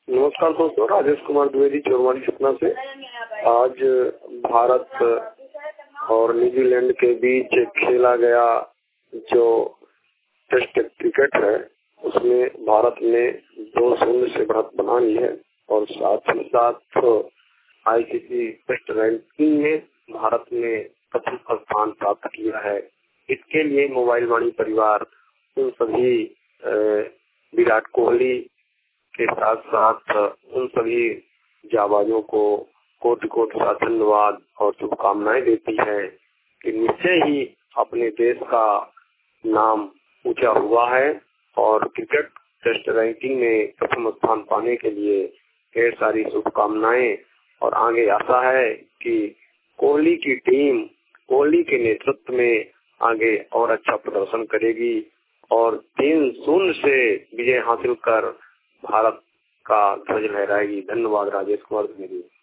नमस्कार दोस्तों, राजेश कुमार द्विवेदी चोरवाड़ी सतना से। आज भारत और न्यूजीलैंड के बीच खेला गया जो टेस्ट क्रिकेट है उसमें भारत ने 2-0 से बढ़त बना ली है और साथ ही साथ आईसीसी टेस्ट रैंकिंग में भारत ने प्रथम स्थान प्राप्त किया है। इसके लिए मोबाइल वाणी परिवार उन सभी विराट कोहली के साथ साथ उन सभी जाबाजों को कोटि कोटि सा धन्यवाद और शुभकामनाएं देती है कि निश्चय ही अपने देश का नाम ऊंचा हुआ है और क्रिकेट टेस्ट रैंकिंग में प्रथम स्थान पाने के लिए ढेर सारी शुभकामनाएं और आगे आशा है कि कोहली की टीम कोहली के नेतृत्व में आगे और अच्छा प्रदर्शन करेगी और 3-0 से विजय हासिल कर भारत का ध्वज लहराएगी। धन्यवाद। राजेश कुमार द्विवेदी।